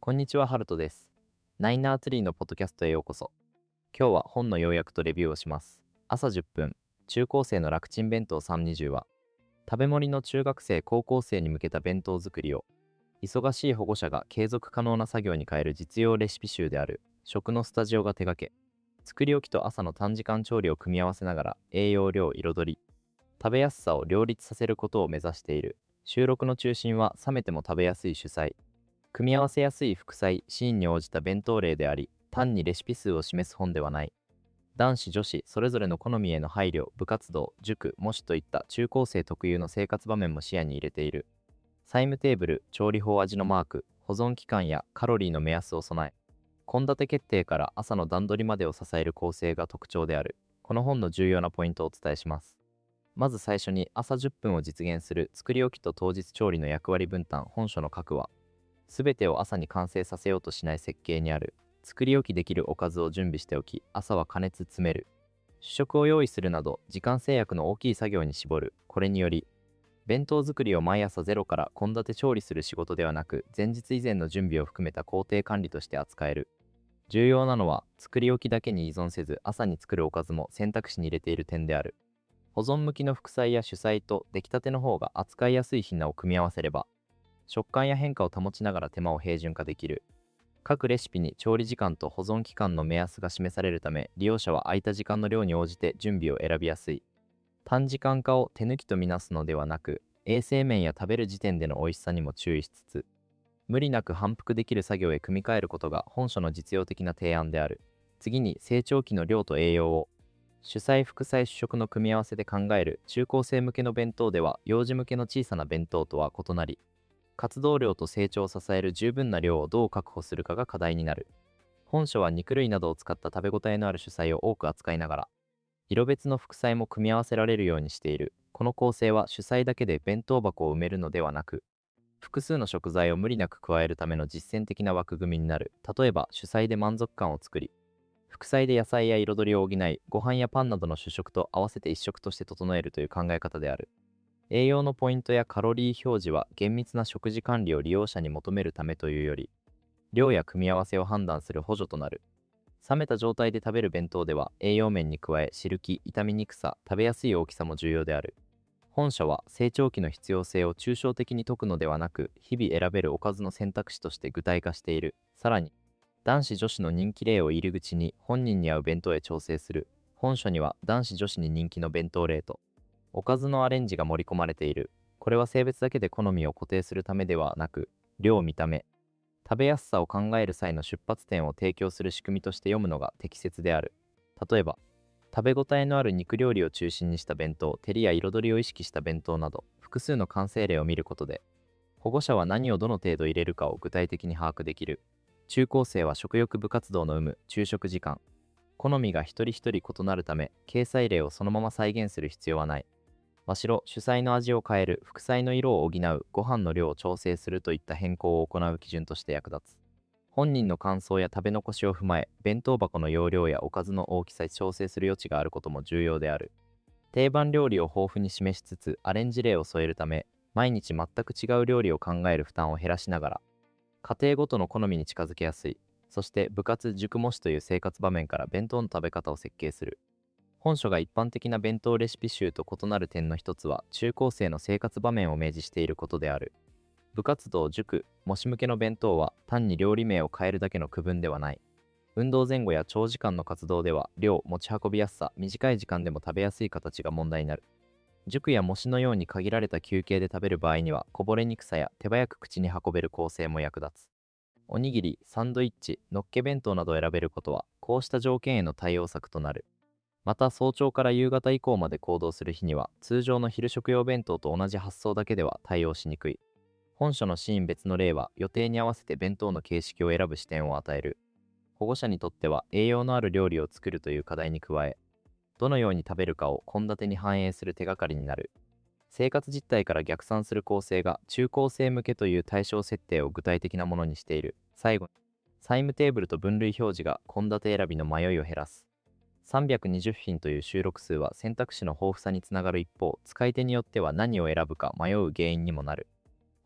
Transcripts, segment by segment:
こんにちは、ハルトです。ナイナーツリーのポッドキャストへようこそ。今日は本の要約とレビューをします。朝10分、中高生の楽ちん弁当320は、食べ盛りの中学生、高校生に向けた弁当作りを、忙しい保護者が継続可能な作業に変える実用レシピ集である、食のスタジオが手掛け、作り置きと朝の短時間調理を組み合わせながら、栄養量、彩り、食べやすさを両立させることを目指している。収録の中心は冷めても食べやすい主菜。組み合わせやすい副菜、シーンに応じた弁当例であり、単にレシピ数を示す本ではない。男子女子それぞれの好みへの配慮、部活動、塾、模試といった中高生特有の生活場面も視野に入れている。タイムテーブル、調理法味のマーク、保存期間やカロリーの目安を備え、献立決定から朝の段取りまでを支える構成が特徴である。この本の重要なポイントをお伝えします。まず最初に朝10分を実現する作り置きと当日調理の役割分担。本書の核はすべてを朝に完成させようとしない設計にある。作り置きできるおかずを準備しておき、朝は加熱詰める。主食を用意するなど、時間制約の大きい作業に絞る。これにより、弁当作りを毎朝ゼロから献立調理する仕事ではなく、前日以前の準備を含めた工程管理として扱える。重要なのは、作り置きだけに依存せず、朝に作るおかずも選択肢に入れている点である。保存向きの副菜や主菜と出来たての方が扱いやすい品を組み合わせれば、食感や変化を保ちながら手間を平準化できる。各レシピに調理時間と保存期間の目安が示されるため、利用者は空いた時間の量に応じて準備を選びやすい。短時間化を手抜きとみなすのではなく、衛生面や食べる時点での美味しさにも注意しつつ、無理なく反復できる作業へ組み替えることが本書の実用的な提案である。次に成長期の量と栄養を主菜副菜主食の組み合わせで考える。中高生向けの弁当では幼児向けの小さな弁当とは異なり、活動量と成長を支える十分な量をどう確保するかが課題になる。本書は肉類などを使った食べ応えのある主菜を多く扱いながら、色別の副菜も組み合わせられるようにしている。この構成は主菜だけで弁当箱を埋めるのではなく、複数の食材を無理なく加えるための実践的な枠組みになる。例えば、主菜で満足感を作り、副菜で野菜や彩りを補い、ご飯やパンなどの主食と合わせて一食として整えるという考え方である。栄養のポイントやカロリー表示は厳密な食事管理を利用者に求めるためというより、量や組み合わせを判断する補助となる。冷めた状態で食べる弁当では栄養面に加え汁気、傷みにくさ、食べやすい大きさも重要である。本書は成長期の必要性を抽象的に説くのではなく、日々選べるおかずの選択肢として具体化している。さらに、男子女子の人気例を入り口に本人に合う弁当へ調整する。本書には男子女子に人気の弁当例と、おかずのアレンジが盛り込まれている。これは性別だけで好みを固定するためではなく、量、見た目、食べやすさを考える際の出発点を提供する仕組みとして読むのが適切である。例えば、食べ応えのある肉料理を中心にした弁当、照りや彩りを意識した弁当など、複数の完成例を見ることで、保護者は何をどの程度入れるかを具体的に把握できる。中高生は食欲部活動の有無、昼食時間、好みが一人一人異なるため、掲載例をそのまま再現する必要はない。和白、主菜の味を変える、副菜の色を補う、ご飯の量を調整するといった変更を行う基準として役立つ。本人の感想や食べ残しを踏まえ、弁当箱の容量やおかずの大きさに調整する余地があることも重要である。定番料理を豊富に示しつつ、アレンジ例を添えるため、毎日全く違う料理を考える負担を減らしながら、家庭ごとの好みに近づけやすい。そして部活、塾模試という生活場面から弁当の食べ方を設計する。本書が一般的な弁当レシピ集と異なる点の一つは、中高生の生活場面を明示していることである。部活動、塾、模試向けの弁当は単に料理名を変えるだけの区分ではない。運動前後や長時間の活動では、量、持ち運びやすさ、短い時間でも食べやすい形が問題になる。塾や模試のように限られた休憩で食べる場合には、こぼれにくさや手早く口に運べる構成も役立つ。おにぎり、サンドイッチ、のっけ弁当などを選べることは、こうした条件への対応策となる。また、早朝から夕方以降まで行動する日には、通常の昼食用弁当と同じ発想だけでは対応しにくい。本書のシーン別の例は、予定に合わせて弁当の形式を選ぶ視点を与える。保護者にとっては、栄養のある料理を作るという課題に加え、どのように食べるかを献立に反映する手がかりになる。生活実態から逆算する構成が中高生向けという対象設定を具体的なものにしている。最後に、タイムテーブルと分類表示が献立選びの迷いを減らす。320品という収録数は選択肢の豊富さにつながる一方、使い手によっては何を選ぶか迷う原因にもなる。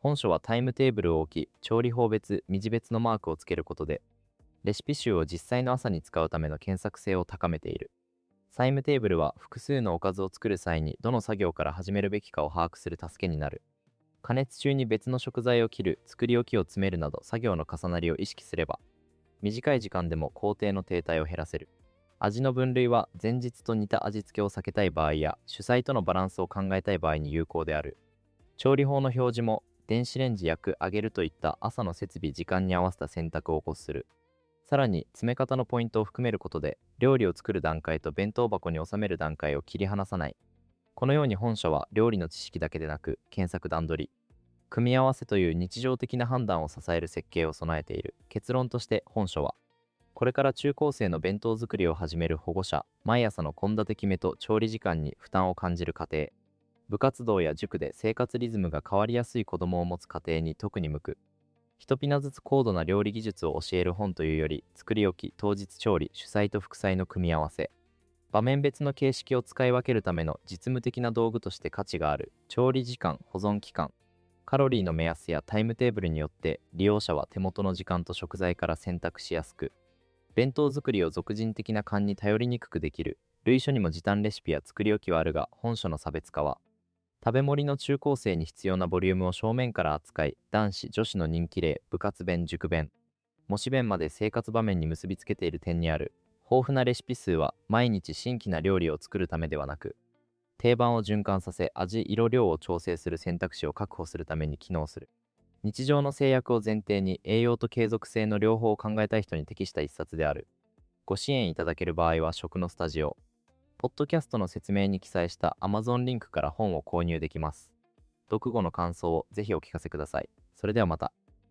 本書はタイムテーブルを置き、調理法別、味別のマークをつけることで、レシピ集を実際の朝に使うための検索性を高めている。タイムテーブルは複数のおかずを作る際にどの作業から始めるべきかを把握する助けになる。加熱中に別の食材を切る、作り置きを詰めるなど作業の重なりを意識すれば、短い時間でも工程の停滞を減らせる。味の分類は前日と似た味付けを避けたい場合や主菜とのバランスを考えたい場合に有効である。調理法の表示も電子レンジ焼く揚げるといった朝の設備時間に合わせた選択を起こする。さらに詰め方のポイントを含めることで料理を作る段階と弁当箱に収める段階を切り離さない。このように本書は料理の知識だけでなく検索段取り、組み合わせという日常的な判断を支える設計を備えている。結論として本書はこれから中高生の弁当作りを始める保護者、毎朝の献立決めと調理時間に負担を感じる家庭、部活動や塾で生活リズムが変わりやすい子供を持つ家庭に特に向く。一ピナずつ高度な料理技術を教える本というより、作り置き、当日調理、主菜と副菜の組み合わせ、場面別の形式を使い分けるための実務的な道具として価値がある。調理時間、保存期間、カロリーの目安やタイムテーブルによって利用者は手元の時間と食材から選択しやすく、弁当作りを俗人的な勘に頼りにくくできる。類書にも時短レシピや作り置きはあるが、本書の差別化は食べ盛りの中高生に必要なボリュームを正面から扱い、男子女子の人気例、部活弁塾弁模試弁まで生活場面に結びつけている点にある。豊富なレシピ数は毎日新規な料理を作るためではなく、定番を循環させ味色量を調整する選択肢を確保するために機能する。日常の制約を前提に栄養と継続性の両方を考えたい人に適した一冊である。ご支援いただける場合は食のスタジオ、ポッドキャストの説明に記載した Amazon リンクから本を購入できます。読後の感想をぜひお聞かせください。それではまた。